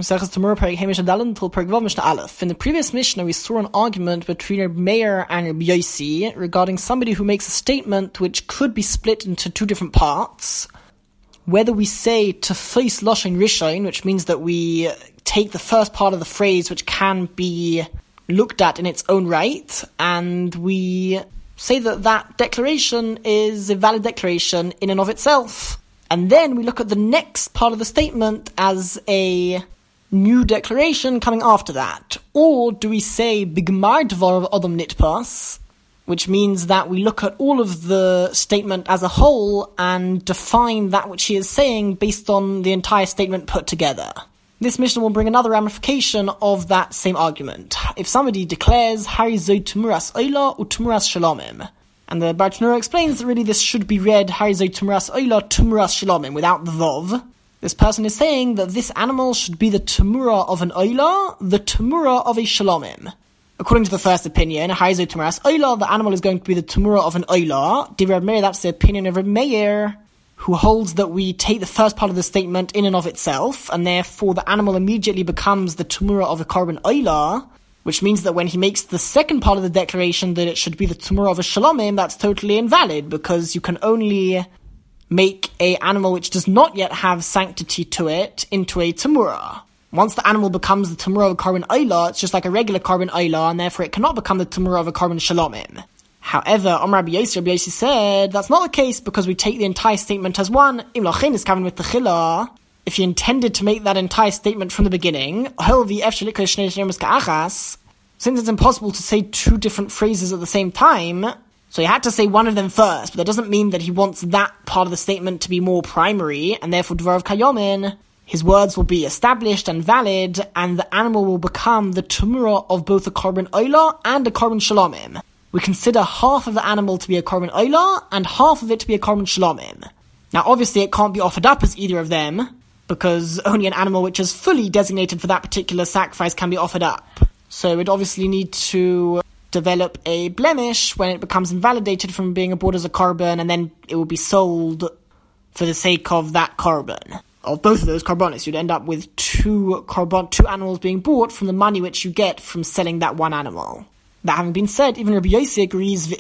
In the previous Mishnah, we saw an argument between Reb Meir and Reb Yossi regarding somebody who makes a statement which could be split into two different parts. Whether we say tefos lashon rishon, which means that we take the first part of the phrase which can be looked at in its own right, and we say that that declaration is a valid declaration in and of itself. And then we look at the next part of the statement as a new declaration coming after that. Or do we say bigmar dvar adam nitpas, which means that we look at all of the statement as a whole and define that which he is saying based on the entire statement put together. This Mishnah will bring another ramification of that same argument. If somebody declares Hari zoi tumuras oila u tumuras shalomim, and the Bartanura explains that really this should be read Hari zoi tumuras oila tumuras shalomim without the vov, this person is saying that this animal should be the tumura of an oila, the tumura of a shalomim. According to the first opinion, Hari zoi tumuras oila, the animal is going to be the tumura of an oila. Divrei Reb Meir, that's the opinion of Reb Meir, who holds that we take the first part of the statement in and of itself, and therefore the animal immediately becomes the tumura of a korban oila, which means that when he makes the second part of the declaration that it should be the tumura of a shalomim, that's totally invalid, because you can only make a animal which does not yet have sanctity to it into a tumura. Once the animal becomes the tumura of a korban oila, it's just like a regular korban oila, and therefore it cannot become the tumura of a korban shalomim. However, Rabbi Yossi said that's not the case because we take the entire statement as one. If you intended to make that entire statement from the beginning, since it's impossible to say two different phrases at the same time, so he had to say one of them first, but that doesn't mean that he wants that part of the statement to be more primary, and therefore Dvarav Kayomin, his words will be established and valid, and the animal will become the tumura of both a korban oila and a korban shalomim. We consider half of the animal to be a korban oila and half of it to be a korban shalomim. Now obviously it can't be offered up as either of them, because only an animal which is fully designated for that particular sacrifice can be offered up. So it obviously need to develop a blemish when it becomes invalidated from being bought as a korban, and then it will be sold for the sake of that korban. Of both of those korbanos, you'd end up with two animals being bought from the money which you get from selling that one animal. That having been said, even Rabbi Yossi agrees,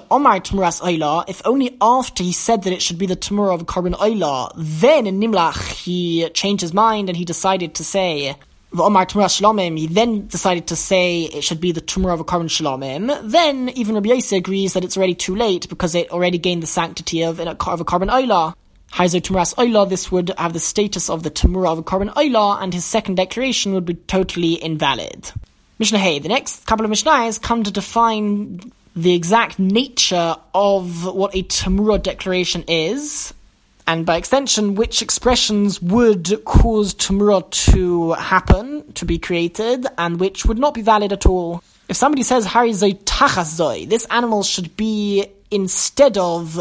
if only after he said that it should be the tumura of a korban oila, then in Nimlach he changed his mind and he decided to say, he then decided to say it should be the tumura of a korban shalomim, then even Rabbi Yossi agrees that it's already too late because it already gained the sanctity of a korban oila. Haizo tumuras oila, this would have the status of the tumura of a korban oila, and his second declaration would be totally invalid. Mishnah Hey, the next couple of Mishnahs come to define the exact nature of what a Tamura declaration is, and by extension, which expressions would cause Tamura to happen, to be created, and which would not be valid at all. If somebody says, Hari zoi tachas zoi, this animal should be instead of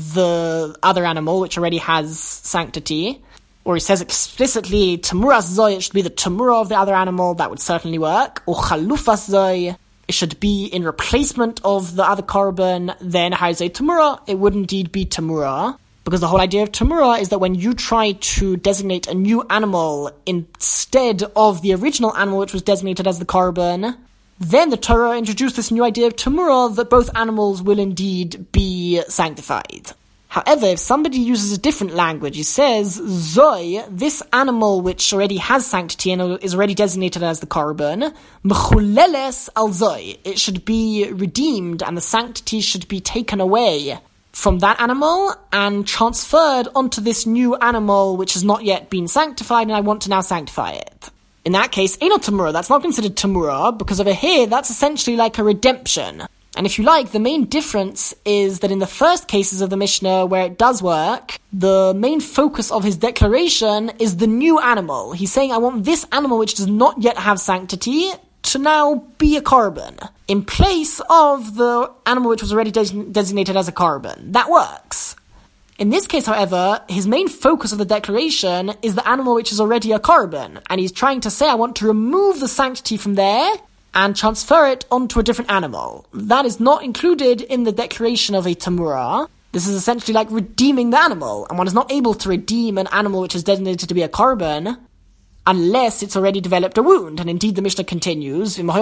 the other animal, which already has sanctity, or he says explicitly, Tamuras zoi, it should be the Tamura of the other animal, that would certainly work. Or Chalufas zoi, it should be in replacement of the other korban, then Haizei Tamura, it would indeed be Tamura. Because the whole idea of Tamura is that when you try to designate a new animal instead of the original animal which was designated as the korban, then the Torah introduced this new idea of Tamura that both animals will indeed be sanctified. However, if somebody uses a different language, he says, Zoi, this animal which already has sanctity and is already designated as the korban, Mechuleles al Zoi, it should be redeemed and the sanctity should be taken away from that animal and transferred onto this new animal which has not yet been sanctified and I want to now sanctify it. In that case, Eino Tamura, that's not considered Tamura, because over here, that's essentially like a redemption. And if you like, the main difference is that in the first cases of the Mishnah where it does work, the main focus of his declaration is the new animal. He's saying, I want this animal which does not yet have sanctity to now be a korban, in place of the animal which was already designated as a korban. That works. In this case, however, his main focus of the declaration is the animal which is already a korban, and he's trying to say, I want to remove the sanctity from there and transfer it onto a different animal. That is not included in the declaration of a Tamura. This is essentially like redeeming the animal, and one is not able to redeem an animal which is designated to be a korban unless it's already developed a wound. And indeed the Mishnah continues, if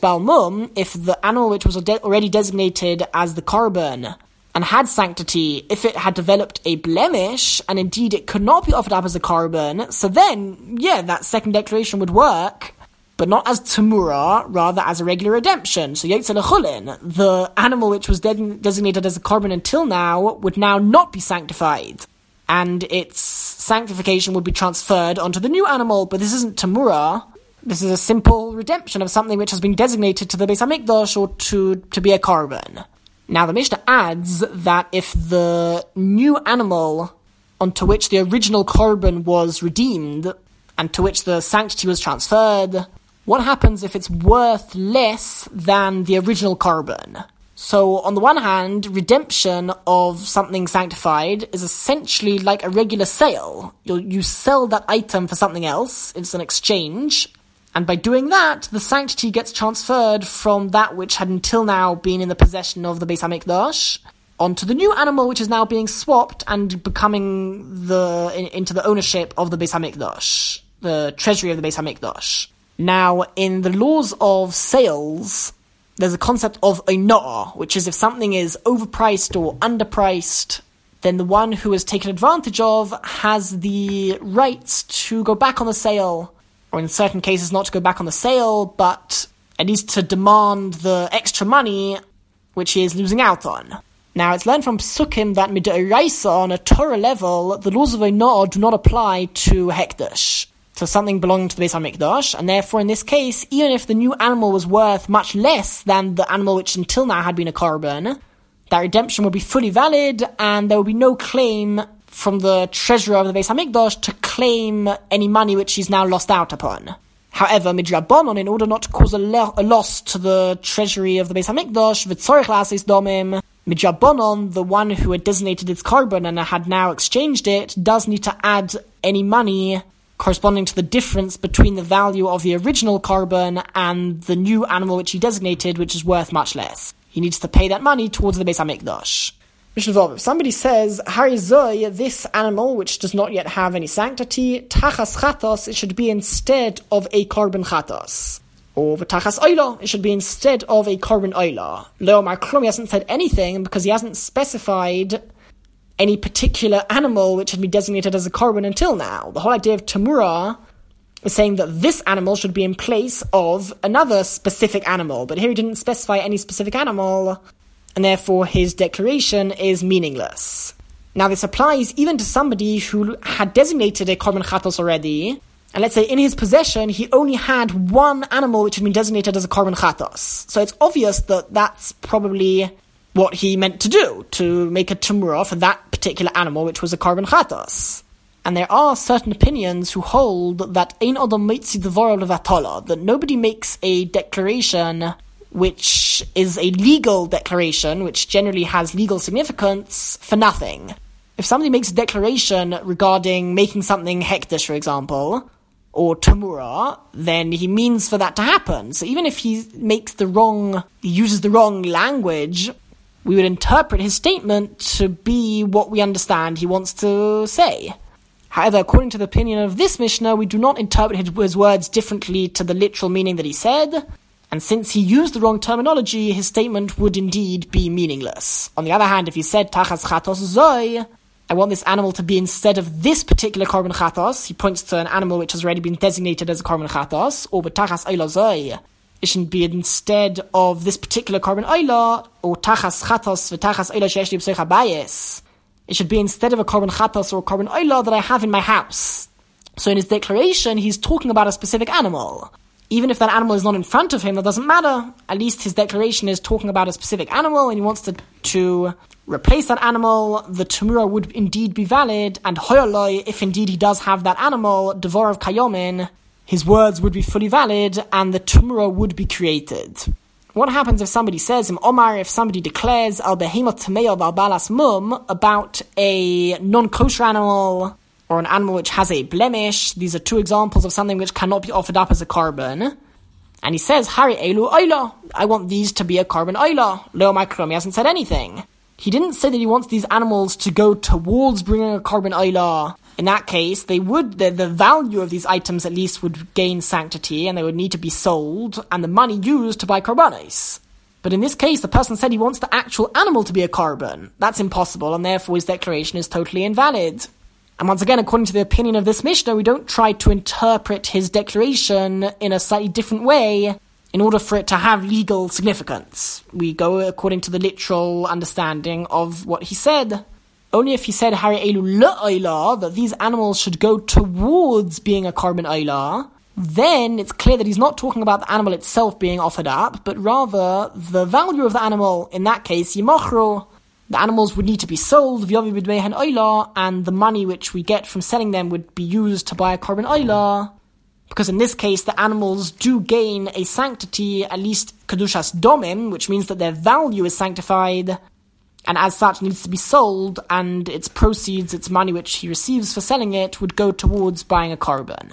the animal which was already designated as the korban and had sanctity, if it had developed a blemish, and indeed it could not be offered up as a korban, so then, that second declaration would work, but not as tamura, rather as a regular redemption. So Yotze L'Chulin, the animal which was designated as a korban until now, would now not be sanctified, and its sanctification would be transferred onto the new animal, but this isn't tamura. This is a simple redemption of something which has been designated to the Beis HaMikdash or to be a korban. Now the Mishnah adds that if the new animal onto which the original korban was redeemed and to which the sanctity was transferred, what happens if it's worth less than the original korban? So on the one hand, redemption of something sanctified is essentially like a regular sale. You sell that item for something else, it's an exchange, and by doing that, the sanctity gets transferred from that which had until now been in the possession of the Beis HaMikdash onto the new animal, which is now being swapped and becoming into the ownership of the Beis HaMikdash, the treasury of the Beis HaMikdash. Now, in the laws of sales, there's a concept of oina'ah, which is if something is overpriced or underpriced, then the one who is taken advantage of has the rights to go back on the sale, or in certain cases not to go back on the sale, but at least to demand the extra money which he is losing out on. Now, it's learned from Psukim that mid'oraisa, on a Torah level, the laws of oina'ah do not apply to hekdesh, to something belonging to the Beis HaMikdash, and therefore in this case, even if the new animal was worth much less than the animal which until now had been a korban, that redemption would be fully valid, and there would be no claim from the treasurer of the Beis HaMikdash to claim any money which he's now lost out upon. However, midrabanon, in order not to cause a loss to the treasury of the Beis HaMikdash, v'tzorich la'asis domim, midrabanon, the one who had designated its korban and had now exchanged it, does need to add any money corresponding to the difference between the value of the original korban and the new animal which he designated, which is worth much less. He needs to pay that money towards the Beis HaMikdash. If somebody says, Harizoi, this animal which does not yet have any sanctity, tachas chatos, it should be instead of a korban chatos. Or v'tachas oila, it should be instead of a korban oila. Leomar klum, he hasn't said anything because he hasn't specified any particular animal which had been designated as a korban until now. The whole idea of tamura is saying that this animal should be in place of another specific animal, but here he didn't specify any specific animal, and therefore his declaration is meaningless. Now this applies even to somebody who had designated a korban chatos already, and let's say in his possession he only had one animal which had been designated as a korban chatos. So it's obvious that that's probably what he meant to do, to make a tamura for that particular animal which was a korban chatos. And there are certain opinions who hold that ein adam meitzi devaro levatala, that nobody makes a declaration which is a legal declaration, which generally has legal significance, for nothing. If somebody makes a declaration regarding making something hekdesh, for example, or tamura, then he means for that to happen. So even if he uses the wrong language, we would interpret his statement to be what we understand he wants to say. However, according to the opinion of this Mishnah, we do not interpret his words differently to the literal meaning that he said, and since he used the wrong terminology, his statement would indeed be meaningless. On the other hand, if he said, Tachas chatos zoi, I want this animal to be instead of this particular korban chatos, he points to an animal which has already been designated as a korban chatos, or Tachas oila zoi, it shouldn't be instead of this particular korban oila, or Tachas chatos v'tachas oila sheyesh li b'soich habayis. It should be instead of a korban chatos or a korban oila that I have in my house. So in his declaration, he's talking about a specific animal. Even if that animal is not in front of him, that doesn't matter. At least his declaration is talking about a specific animal, and he wants to replace that animal. The tamura would indeed be valid, and hoyoloi, if indeed he does have that animal, devor of kayomin, his words would be fully valid, and the tamura would be created. What happens if somebody says, if somebody declares al behemot tameo al balas mum about a non-kosher animal, or an animal which has a blemish? These are two examples of something which cannot be offered up as a korban. And he says, Hari elu oila, I want these to be a korban oila. Leo Makrom, he hasn't said anything. He didn't say that he wants these animals to go towards bringing a korban oila, in that case, the value of these items at least would gain sanctity, and they would need to be sold, and the money used to buy karbanos. But in this case, the person said he wants the actual animal to be a carbon. That's impossible, and therefore his declaration is totally invalid. And once again, according to the opinion of this Mishnah, we don't try to interpret his declaration in a slightly different way in order for it to have legal significance. We go according to the literal understanding of what he said. Only if he said, Hari elu la'ayla, that these animals should go towards being a carbon ayla, then it's clear that he's not talking about the animal itself being offered up, but rather the value of the animal. In that case, yimachru, the animals would need to be sold, v'yavi b'dmeihen ayla, and the money which we get from selling them would be used to buy a carbon ayla, because in this case the animals do gain a sanctity, at least kedushas domim, which means that their value is sanctified, and as such needs to be sold, and its proceeds, its money which he receives for selling it, would go towards buying a carbon.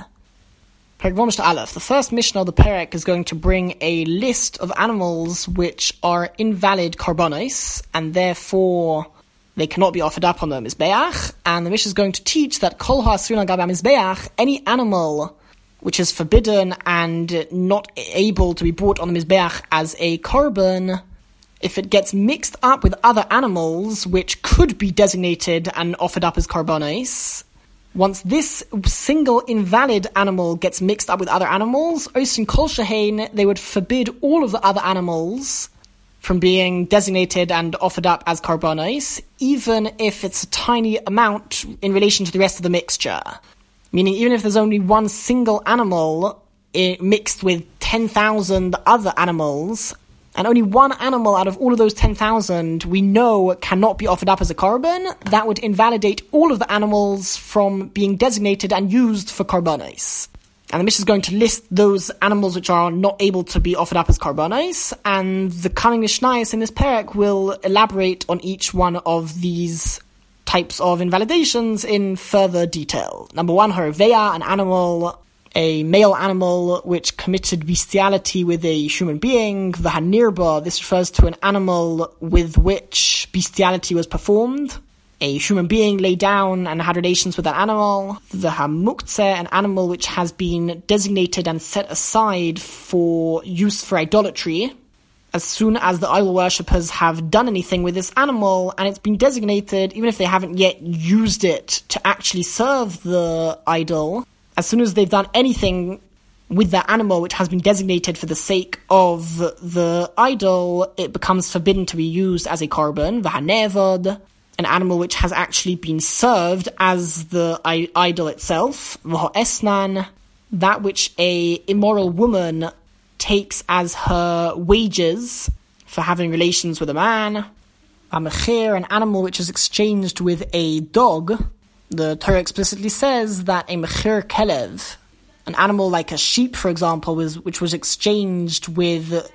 The first Mishnah of the Perek is going to bring a list of animals which are invalid karbanos, and therefore they cannot be offered up on the Mizbeach, and the Mishnah is going to teach that kol ha'asrin al gabe Mizbeach, any animal which is forbidden and not able to be brought on the Mizbeach as a carbon, if it gets mixed up with other animals which could be designated and offered up as karbanos, once this single invalid animal gets mixed up with other animals, oisin kol shehein, they would forbid all of the other animals from being designated and offered up as karbanos, even if it's a tiny amount in relation to the rest of the mixture. Meaning, even if there's only one single animal mixed with 10,000 other animals, and only one animal out of all of those 10,000 we know cannot be offered up as a carbon, that would invalidate all of the animals from being designated and used for karbanos. And the Mishnah is going to list those animals which are not able to be offered up as karbanos, and the coming Mishnayos in this Perek will elaborate on each one of these types of invalidations in further detail. Number one, Harveya, an animal, a male animal which committed bestiality with a human being. The Hanirba, this refers to an animal with which bestiality was performed. A human being lay down and had relations with that animal. The Hamuktzeh, an animal which has been designated and set aside for use for idolatry. As soon as the idol worshippers have done anything with this animal and it's been designated, even if they haven't yet used it to actually serve the idol, as soon as they've done anything with that animal which has been designated for the sake of the idol, it becomes forbidden to be used as a carbon. V'hanevod, an animal which has actually been served as the idol itself. V'ho'esnan, that which a immoral woman takes as her wages for having relations with a man. V'mechir, an animal which is exchanged with a dog. The Torah explicitly says that a mechir kelev, an animal like a sheep, for example, which was exchanged with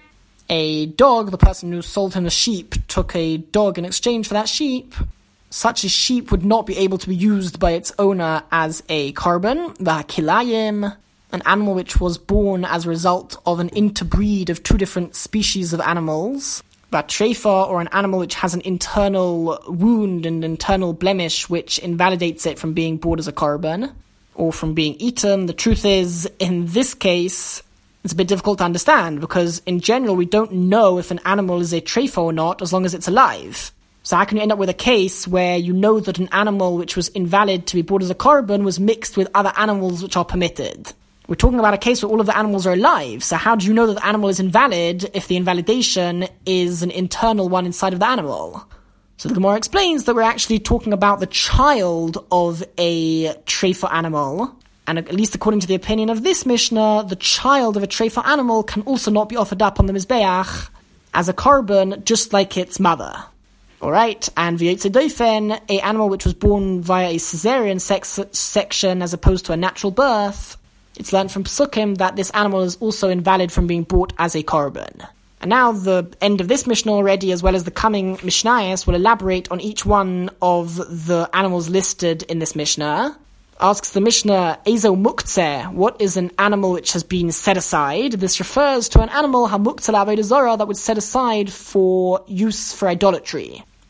a dog, the person who sold him the sheep took a dog in exchange for that sheep, such a sheep would not be able to be used by its owner as a carbon. V'hakilayim, an animal which was born as a result of an interbreed of two different species of animals. Treifa, or an animal which has an internal wound and internal blemish which invalidates it from being bought as a carbon or from being eaten. The truth is, in this case, it's a bit difficult to understand because in general we don't know if an animal is a treifa or not as long as it's alive. So how can you end up with a case where you know that an animal which was invalid to be bought as a carbon was mixed with other animals which are permitted? We're talking about a case where all of the animals are alive, so how do you know that the animal is invalid if the invalidation is an internal one inside of the animal? So the Gemara explains that we're actually talking about the child of a treifa animal, and at least according to the opinion of this Mishnah, the child of a treifa animal can also not be offered up on the Mizbeach as a carbon, just like its mother. Alright, and v'yotze dofen, a animal which was born via a caesarean section as opposed to a natural birth, it's learned from Psukim that this animal is also invalid from being bought as a carbon. And now the end of this Mishnah already, as well as the coming Mishnayos, will elaborate on each one of the animals listed in this Mishnah. Asks the Mishnah, Ezo muktzeh, what is an animal which has been set aside? This refers to an animal, hamuktzeh la'avodah zarah, that was set aside for use for idolatry.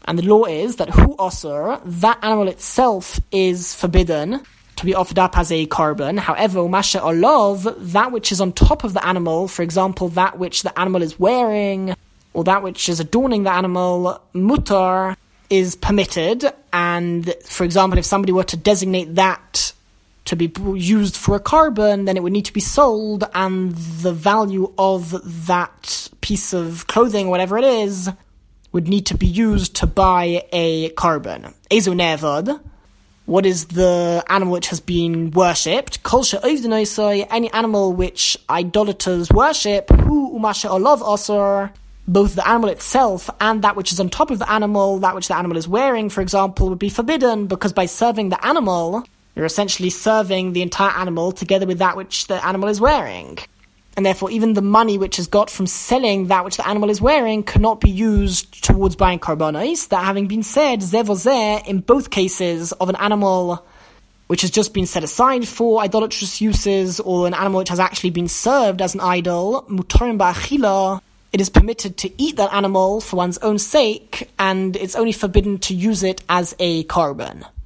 And the law is that hu osur, that animal itself is forbidden to be offered up as a korban. However, umashe olov, that which is on top of the animal, for example, that which the animal is wearing, or that which is adorning the animal, mutar, is permitted. And, for example, if somebody were to designate that to be used for a korban, then it would need to be sold, and the value of that piece of clothing, whatever it is, would need to be used to buy a korban. Ezo nevod, what is the animal which has been worshipped? Kol she'ovdenoisoi, any animal which idolaters worship, hu umashe olav osor, both the animal itself and that which is on top of the animal, that which the animal is wearing, for example, would be forbidden, because by serving the animal, you're essentially serving the entire animal together with that which the animal is wearing. And therefore, even the money which is got from selling that which the animal is wearing could not be used towards buying korbanos. That having been said, zevozeh, in both cases of an animal which has just been set aside for idolatrous uses, or an animal which has actually been served as an idol, mutorim ba'achila, it is permitted to eat that animal for one's own sake, and it's only forbidden to use it as a korban.